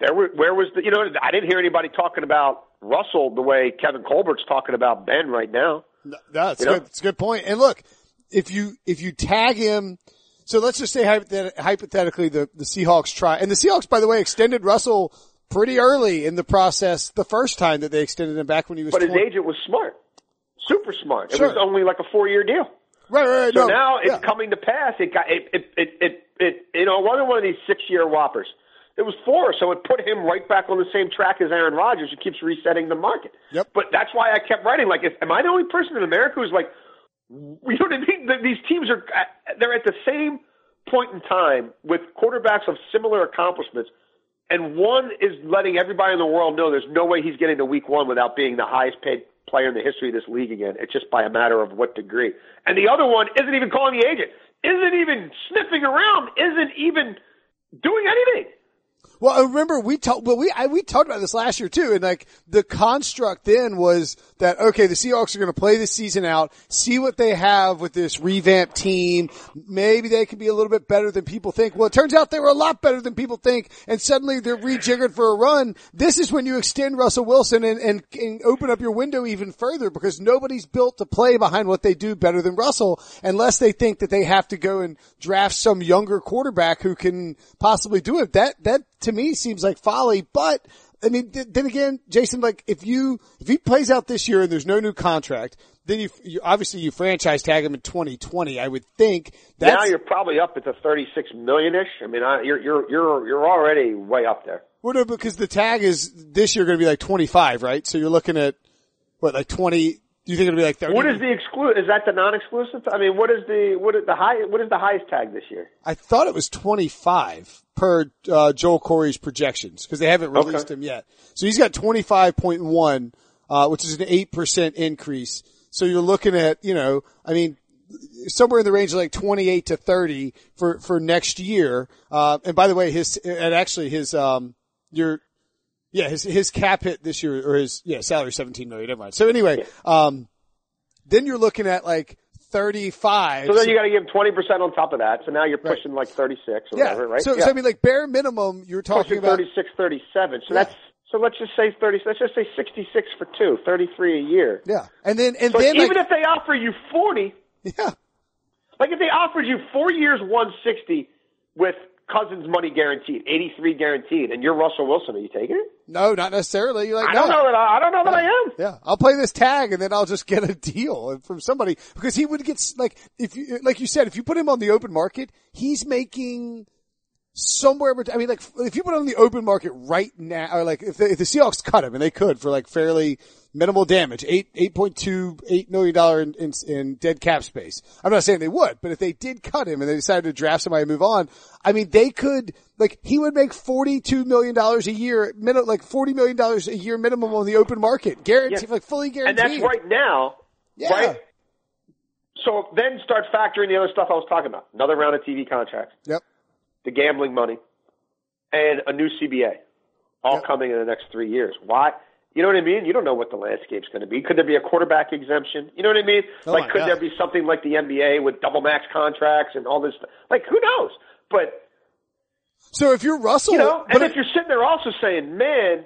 There were, where was the, you know, I didn't hear anybody talking about Russell the way Kevin Colbert's talking about Ben right now. No, that's you good. know? That's a good point. And look, if you, if you tag him, so let's just say hypothetically the, the Seahawks try, and the Seahawks, by the way, extended Russell pretty early in the process the first time that they extended him back when he was But his twenty. agent was smart. Super smart. It Sure. was only like a four-year deal. Right, right, right. So no, now it's yeah. coming to pass. It got it it, it it it you know, it wasn't one of these six-year whoppers. It was four, so it put him right back on the same track as Aaron Rodgers, who keeps resetting the market. Yep. But that's why I kept writing. Like, if, am I the only person in America who's like, you know what I mean? These teams are they're at the same point in time with quarterbacks of similar accomplishments, and one is letting everybody in the world know there's no way he's getting to week one without being the highest paid player in the history of this league again. It's just by a matter of what degree. And the other one isn't even calling the agent, isn't even sniffing around, isn't even doing anything. Well, I remember we talked, well, we, I, we talked about this last year too. And like the construct then was that, okay, the Seahawks are going to play this season out, see what they have with this revamped team. Maybe they can be a little bit better than people think. Well, it turns out they were a lot better than people think. And suddenly they're rejiggered for a run. This is when you extend Russell Wilson and, and, and open up your window even further because nobody's built to play behind what they do better than Russell unless they think that they have to go and draft some younger quarterback who can possibly do it. That, that, to me seems like folly, but I mean, th- then again, Jason, like if you, if he plays out this year and there's no new contract, then you, you obviously you franchise tag him in twenty twenty. I would think that's, now you're probably up at the thirty-six million ish. I mean, I, you're, you're, you're, you're already way up there. well, no, because the tag is this year going to be like twenty-five, right? So you're looking at what, like twenty, do you think it'll be like thirty? What is the exclu? Is that the non-exclusive? I mean, what is the, what is the high, what is the highest tag this year? I thought it was twenty-five per uh, Joel Corey's projections because they haven't released Okay. him yet. So he's got twenty-five point one, uh, which is an eight percent increase. So you're looking at, you know, I mean, somewhere in the range of like twenty-eight to thirty for, for next year. Uh, and by the way, his, and actually his, um, your, yeah, his, his cap hit this year, or his, yeah, salary seventeen million, never mind. So anyway, um, then you're looking at like thirty-five. So then you got to give him twenty percent on top of that. So now you're pushing Right. like thirty-six or yeah. whatever, right? So, yeah. so I mean, like bare minimum, you're talking pushing about thirty-six, thirty-seven. So Yeah. that's, so let's just say thirty, let's just say sixty-six for two, thirty-three a year. yeah. And then, and So then even like, if they offer you forty, yeah. like if they offered you four years, one sixty with Cousins money guaranteed, eighty-three guaranteed, and you're Russell Wilson, are you taking it? No, not necessarily. You're like, I no. don't know that I, I don't know that I am. Yeah, I'll play this tag and then I'll just get a deal from somebody because he would get like if you like you said if you put him on the open market, he's making somewhere. I mean, like if you put him on the open market right now, or like if the, if the Seahawks cut him and they could for like fairly minimal damage, eight eight point two eight million dollar in, in in dead cap space. I'm not saying they would, but if they did cut him and they decided to draft somebody and move on, I mean, they could like he would make forty two million dollars a year, min- like forty million dollars a year minimum on the open market, guaranteed, Yeah. like fully And guaranteed. that's right now, Yeah. right? So then start factoring the other stuff I was talking about. Another round of T V contracts, Yep. the gambling money, and a new C B A, all Yep. coming in the next three years. Why? You know what I mean? You don't know what the landscape's going to be. Could there be a quarterback exemption? You know what I mean? Oh like, my could God. there be something like the N B A with double max contracts and all this stuff? Like, who knows? But, So if you're Russell, you know, but and if you're sitting there also saying, man,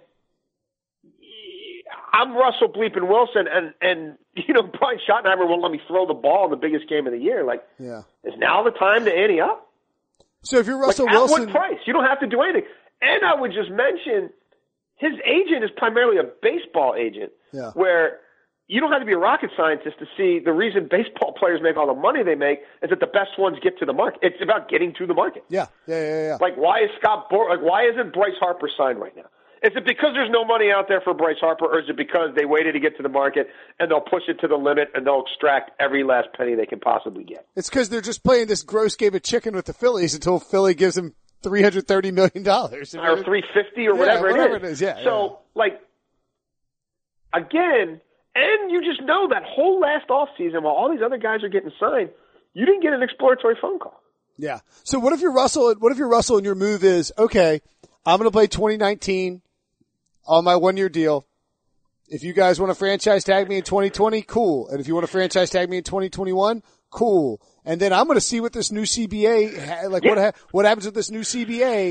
I'm Russell bleeping Wilson, and, and you know, Brian Schottenheimer won't let me throw the ball in the biggest game of the year. Like, yeah. is now the time to ante up? So if you're Russell like, Wilson, at what price? You don't have to do anything. And I would just mention, his agent is primarily a baseball agent, Yeah. where you don't have to be a rocket scientist to see the reason baseball players make all the money they make is that the best ones get to the market. It's about getting to the market. yeah, yeah, yeah, yeah. Like, why is Scott Boras, like, why isn't Bryce Harper signed right now? Is it because there's no money out there for Bryce Harper, or is it because they waited to get to the market and they'll push it to the limit and they'll extract every last penny they can possibly get? It's because they're just playing this gross game of chicken with the Phillies until Philly gives them three hundred thirty million dollars. Or three fifty or Yeah, whatever, whatever it is. it is, yeah, so, like, again, and you just know that whole last offseason while all these other guys are getting signed, you didn't get an exploratory phone call. Yeah. So what if you're Russell? What if you're Russell and your move is, okay, I'm going to play twenty nineteen on my one year deal. If you guys want to franchise tag me in twenty twenty, cool. And if you want to franchise tag me in twenty twenty-one, cool. And then I'm going to see what this new C B A, ha- like Yeah. what ha- what happens with this new C B A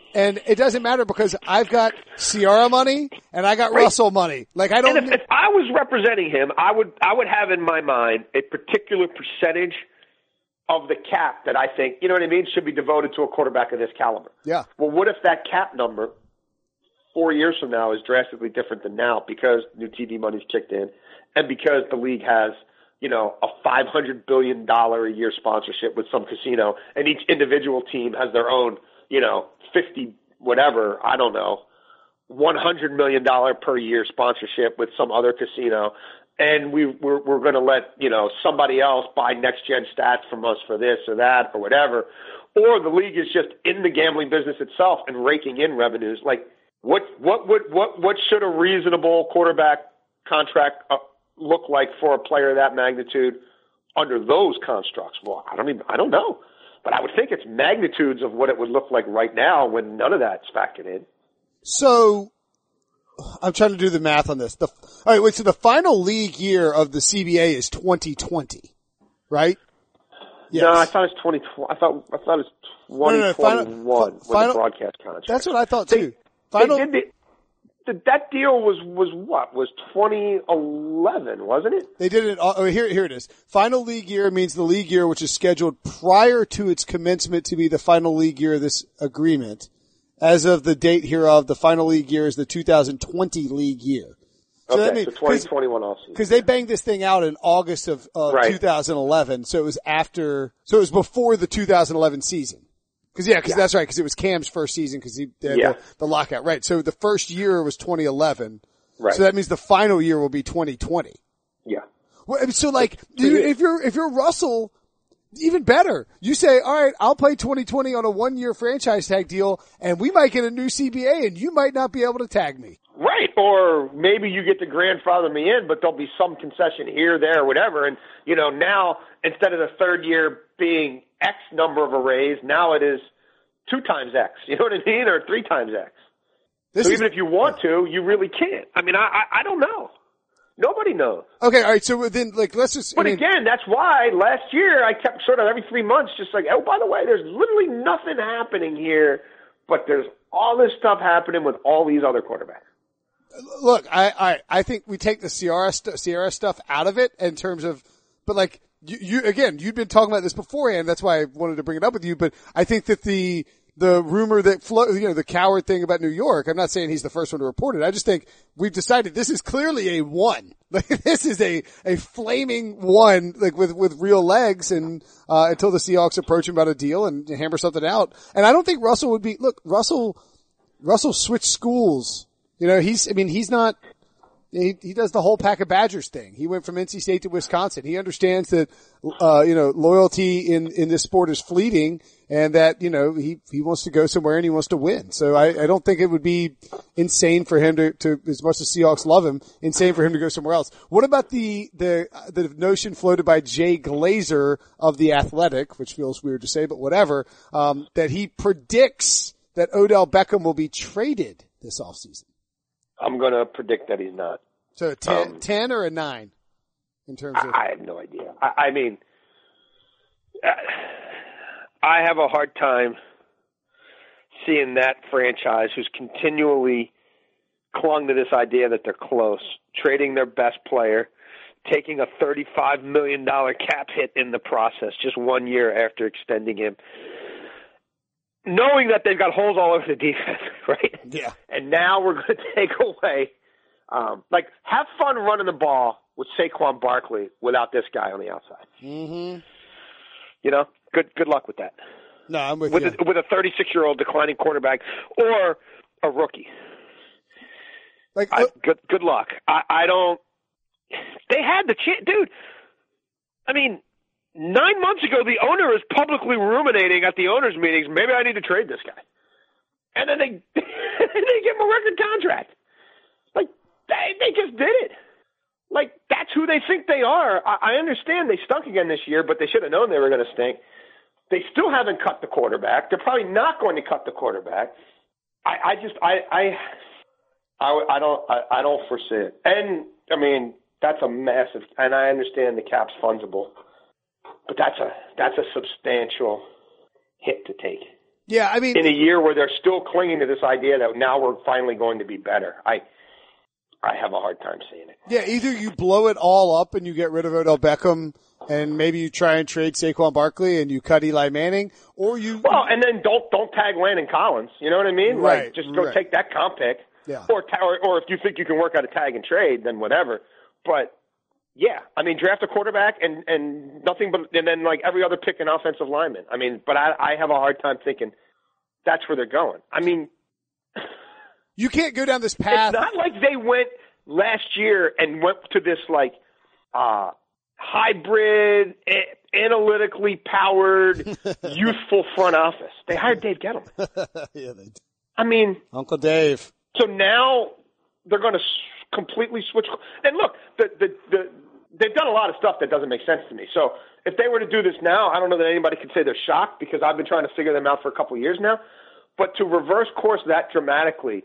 And it doesn't matter because I've got Ciara money and I got Right. Russell money. Like I don't. And if, if I was representing him, I would I would have in my mind a particular percentage of the cap that I think, you know what I mean, should be devoted to a quarterback of this caliber. Yeah. Well, what if that cap number four years from now is drastically different than now because new T V money's kicked in and because the league has, you know, a five hundred billion dollars a year sponsorship with some casino and each individual team has their own, you know, fifty whatever, I don't know, one hundred million dollars per year sponsorship with some other casino. And we, we're, we're going to let, you know, somebody else buy next-gen stats from us for this or that or whatever. Or the league is just in the gambling business itself and raking in revenues. Like, what what would what what should a reasonable quarterback contract uh, look like for a player of that magnitude under those constructs? Well, I don't even I don't know, but I would think it's magnitudes of what it would look like right now when none of that's factored in. So I'm trying to do the math on this. The, all right, wait. So the final league year of the C B A is twenty twenty, right? Yes. No, I thought it's twenty. I thought I thought it's twenty no, no, twenty-one final, with final, the broadcast contract. That's what I thought They- too. Final. They did the, the, that deal was was what was twenty eleven, wasn't it? They did it. Oh, here, here it is. Final league year means the league year which is scheduled prior to its commencement to be the final league year of this agreement. As of the date hereof, the final league year is the two thousand twenty league year. So Okay, that means, so twenty twenty-one also. because they banged this thing out in August of uh, Right. two thousand eleven, so it was after, so it was before the two thousand eleven season. Because yeah, because Yeah. that's right, because it was Cam's first season because he had Yeah. the, the lockout, right? So the first year was twenty eleven, Right. so that means the final year will be twenty twenty. Yeah. Well, so like, two dude, years. if you're if you're Russell, even better. You say, all right, I'll play twenty twenty on a one year franchise tag deal, and we might get a new C B A, and you might not be able to tag me. Right, or maybe you get to grandfather me in, but there'll be some concession here, there, whatever. And, you know, now instead of the third year being X number of a raise, now it is two times X. You know what I mean? Or three times X. This so is, even if you want to, you really can't. I mean, I, I, I don't know. Nobody knows. okay, all right. So then, like, let's just. But I mean, again, that's why last year I kept sort of every three months just like, oh, by the way, there's literally nothing happening here, but there's all this stuff happening with all these other quarterbacks. look, I, I, I think we take the Ciara, st- Ciara stuff out of it in terms of, but like, you, you, again, you'd been talking about this beforehand. That's why I wanted to bring it up with you. But I think that the, the rumor that flo- you know, the coward thing about New York, I'm not saying he's the first one to report it. I just think we've decided this is clearly a one. Like, this is a, a flaming one, like with, with real legs and, uh, until the Seahawks approach him about a deal and hammer something out. And I don't think Russell would be, look, Russell, Russell switched schools. You know, he's, I mean, he's not, he, he does the whole pack of Badgers thing. He went from N C State to Wisconsin. He understands that, uh, you know, loyalty in, in this sport is fleeting and that, you know, he, he wants to go somewhere and he wants to win. So I, I don't think it would be insane for him to, to, as much as Seahawks love him, insane for him to go somewhere else. What about the, the, the notion floated by Jay Glazer of The Athletic, which feels weird to say, but whatever, um, that he predicts that Odell Beckham will be traded this offseason? I'm going to predict that he's not. So a ten, Um, ten or a nine in terms of. I, I have no idea. I, I mean, uh, I have a hard time seeing that franchise who's continually clung to this idea that they're close, trading their best player, taking a thirty-five million dollars cap hit in the process just one year after extending him, knowing that they've got holes all over the defense, right? Yeah. And now we're going to take away, um, like, have fun running the ball with Saquon Barkley without this guy on the outside. Mm-hmm. You know, good good luck with that. No, I'm with, With you. a, with a thirty-six-year-old declining quarterback or a rookie. Like, I, look, good good luck. I, I don't. They had the chance, dude. I mean, nine months ago, the owner is publicly ruminating at the owners' meetings. Maybe I need to trade this guy, and then they they give him a record contract. Like they they just did it. Like that's who they think they are. I, I understand they stunk again this year, but they should have known they were going to stink. They still haven't cut the quarterback. They're probably not going to cut the quarterback. I, I just I I I, I don't I, I don't foresee it. And I mean that's a massive. And I understand the cap's fungible, but that's a that's a substantial hit to take. Yeah, I mean, in a year where they're still clinging to this idea that now we're finally going to be better. I I have a hard time seeing it. Yeah, either you blow it all up and you get rid of Odell Beckham and maybe you try and trade Saquon Barkley and you cut Eli Manning, or you Well, and then don't don't tag Landon Collins, you know what I mean? Right, like just go right. take that comp pick. Yeah. Or, ta- or or if you think you can work out a tag and trade, then whatever. But yeah, I mean, draft a quarterback and, and nothing but, and then like every other pick an offensive lineman. I mean, but I, I have a hard time thinking that's where they're going. I mean, you can't go down this path. It's not like they went last year and went to this like, uh, hybrid, a- analytically powered, youthful front office. They hired Dave Gettleman. Yeah, they did. I mean, Uncle Dave. So now they're going to completely switch. And look, the, the, the, they've done a lot of stuff that doesn't make sense to me. So if they were to do this now, I don't know that anybody could say they're shocked because I've been trying to figure them out for a couple of years now. But to reverse course that dramatically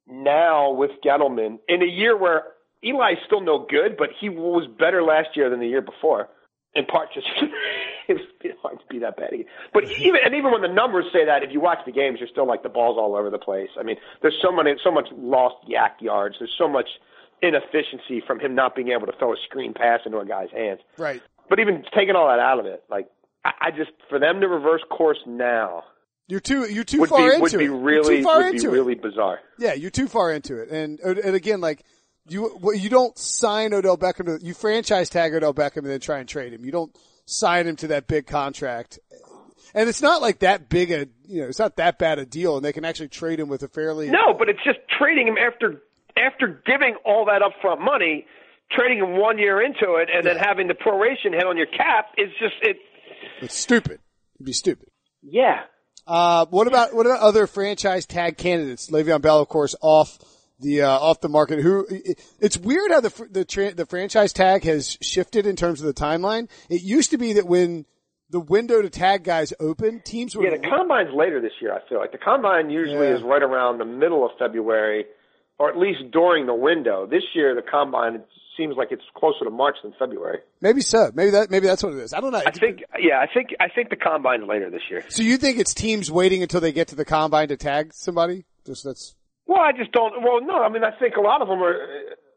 now with Gettleman in a year where Eli's still no good, but he was better last year than the year before, in part just it's hard to be that bad again. But even and even when the numbers say that, if you watch the games, you're still like the ball's all over the place. I mean, there's so many, so much lost yak yards. There's so much inefficiency from him not being able to throw a screen pass into a guy's hands. Right. But even taking all that out of it, like I, I just for them to reverse course now, you're too you're too would far be, into would be it. really you're too far would into be it. really bizarre. Yeah, you're too far into it. And and again, like you you don't sign Odell Beckham to, you franchise tag Odell Beckham and then try and trade him. You don't sign him to that big contract. And it's not like that big a, you know, it's not that bad a deal, and they can actually trade him with a fairly No, but it's just trading him after after giving all that upfront money, trading him one year into it, and Yeah. then having the proration hit on your cap is just it. It's stupid. It'd be stupid. Yeah. Uh, what about what about other franchise tag candidates? Le'Veon Bell, of course, off the uh, off the market. Who? It, it's weird how the fr- the tra- the franchise tag has shifted in terms of the timeline. It used to be that when the window to tag guys open, teams would Yeah, the combine's later this year, I feel like. The combine usually Yeah. is right around the middle of February, or at least during the window. This year, the combine, it seems like it's closer to March than February. maybe so. Maybe that maybe that's what it is. I don't know. I think, yeah, I think, I think the combine's later this year. So you think it's teams waiting until they get to the combine to tag somebody? Just that's Well, I just don't, well, no, I mean, I think a lot of them are,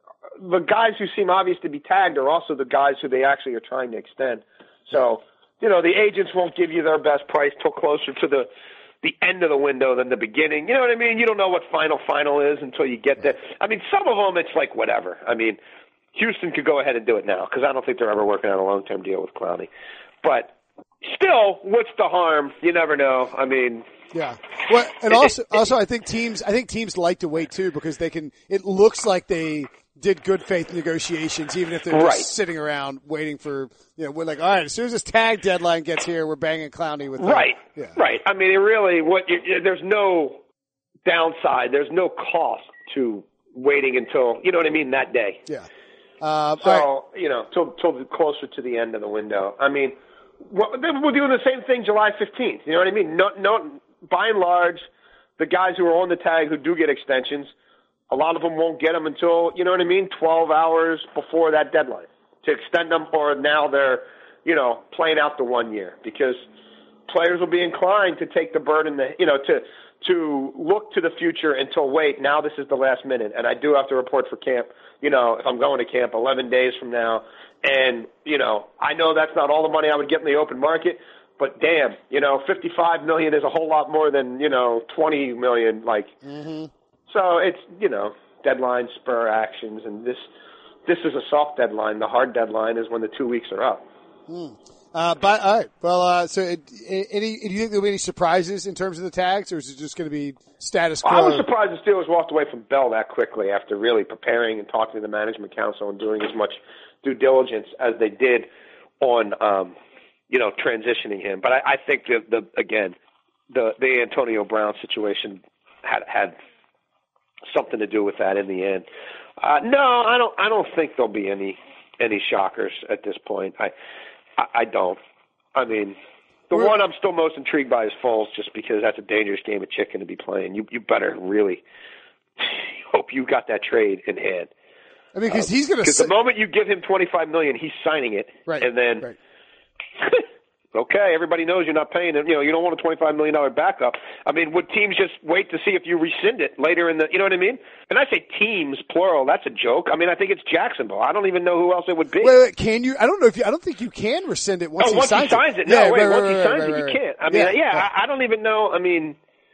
the guys who seem obvious to be tagged are also the guys who they actually are trying to extend. So, you know, the agents won't give you their best price till closer to the the end of the window than the beginning. You know what I mean? You don't know what final final is until you get there. I mean, some of them it's like whatever. I mean, Houston could go ahead and do it now because I don't think they're ever working on a long term deal with Clowney. But still, what's the harm? You never know. I mean, yeah. Well, and also, also, I think teams, I think teams like to wait too because they can. It looks like they did good faith negotiations, even if they're Right. just sitting around waiting for. You know, we're like, all right, as soon as this tag deadline gets here, we're banging Clowney with. right, The, yeah. right. I mean, it really, what you, there's no downside. There's no cost to waiting until you know what I mean that day. Yeah. Um, So all right. you know, till till the, closer to the end of the window. I mean, well, we're doing the same thing July fifteenth. You know what I mean? No, no. By and large, the guys who are on the tag who do get extensions, a lot of them won't get them until you know what I mean, twelve hours before that deadline to extend them, or now they're you know playing out the one year because players will be inclined to take the burden, the you know to to look to the future until wait, now this is the last minute, and I do have to report for camp. You know, if I'm going to camp eleven days from now, and you know, I know that's not all the money I would get in the open market, but damn, you know, fifty-five million is a whole lot more than you know twenty million. Like, Mm-hmm. so it's you know, deadline spur actions, and this this is a soft deadline. The hard deadline is when the two weeks are up. Mm. Uh, but all right. Well, uh, so it, any, do you think there'll be any surprises in terms of the tags, or is it just going to be status quo? I was surprised the Steelers walked away from Bell that quickly after really preparing and talking to the management council and doing as much due diligence as they did on, um, you know, transitioning him. But I, I think that the again, the the Antonio Brown situation had had something to do with that in the end. Uh, no, I don't. I don't think there'll be any any shockers at this point. I I, I don't. I mean, the We're, one I'm still most intrigued by is Foles, just because that's a dangerous game of chicken to be playing. You you better really hope you got that trade in hand. I mean, because um, he's going to. Because the moment you give him twenty-five million dollars, he's signing it, right, and then right. Okay, everybody knows you're not paying it. You know, you don't want a twenty-five million dollars backup. I mean, would teams just wait to see if you rescind it later in the, you know what I mean? And I say teams, plural, that's a joke. I mean, I think it's Jacksonville. I don't even know who else it would be. Wait, wait, can you? I don't know if you, I don't think you can rescind it once oh, he once signs he signs it. it. No, yeah, wait, right, once right, he right, signs right, it, right, you right. can't. I mean, yeah, yeah, yeah. I, I don't even know. I mean,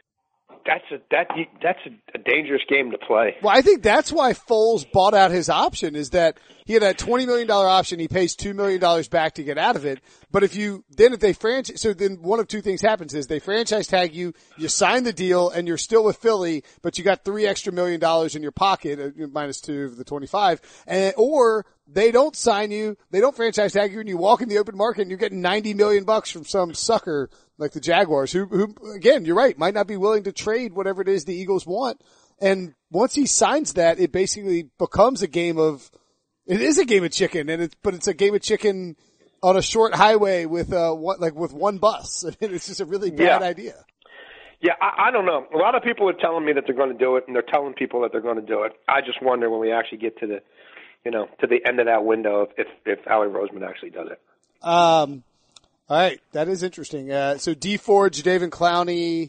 that's a, that, that's a, a dangerous game to play. Well, I think that's why Foles bought out his option is that he had that twenty million dollars option. He pays two million dollars back to get out of it. But if you, then if they franchise, so then one of two things happens is they franchise tag you, you sign the deal and you're still with Philly, but you got three extra million dollars in your pocket, uh, minus two of the twenty-five, and, or they don't sign you, they don't franchise tag you and you walk in the open market and you're getting ninety million bucks from some sucker like the Jaguars who, who, again, you're right, might not be willing to trade whatever it is the Eagles want. And once he signs that, it basically becomes a game of, it is a game of chicken, and it's, but it's a game of chicken on a short highway with, uh, one, like with one bus. I mean, it's just a really bad yeah. idea. Yeah, I, I don't know. A lot of people are telling me that they're going to do it, and they're telling people that they're going to do it. I just wonder when we actually get to the, you know, to the end of that window if, if, if Howie Roseman actually does it. Um, all right. That is interesting. Uh, so D Ford, Jadeveon Clowney,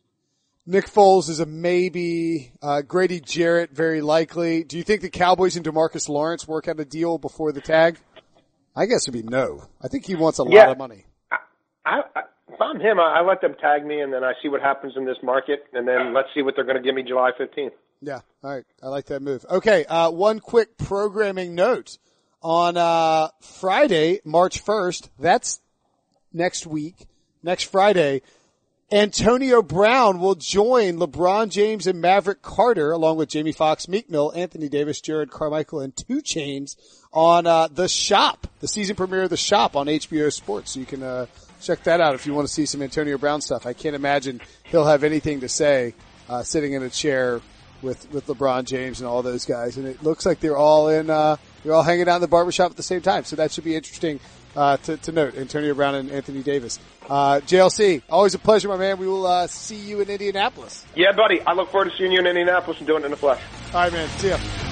Nick Foles is a maybe. Uh, Grady Jarrett, very likely. Do you think the Cowboys and DeMarcus Lawrence work out a deal before the tag? I guess it'd be no. I think he wants a yeah, lot of money. I, I, I, if I'm him, I, I let them tag me, and then I see what happens in this market, and then let's see what they're going to give me July fifteenth. Yeah. All right. I like that move. Okay. Uh, one quick programming note on, uh, Friday, March first. That's next week, next Friday. Antonio Brown will join LeBron James and Maverick Carter along with Jamie Foxx, Meek Mill, Anthony Davis, Jared Carmichael, and two Chainz on, uh, The Shop, the season premiere of The Shop on H B O Sports. So you can, uh, check that out if you want to see some Antonio Brown stuff. I can't imagine he'll have anything to say, uh, sitting in a chair with, with LeBron James and all those guys. And it looks like they're all in, uh, they're all hanging out in the barbershop at the same time. So that should be interesting, uh, to, to note. Antonio Brown and Anthony Davis. Uh, J L C, always a pleasure, my man. We will, uh, see you in Indianapolis. Yeah, buddy. I look forward to seeing you in Indianapolis and doing it in the flesh. All right, man. See ya.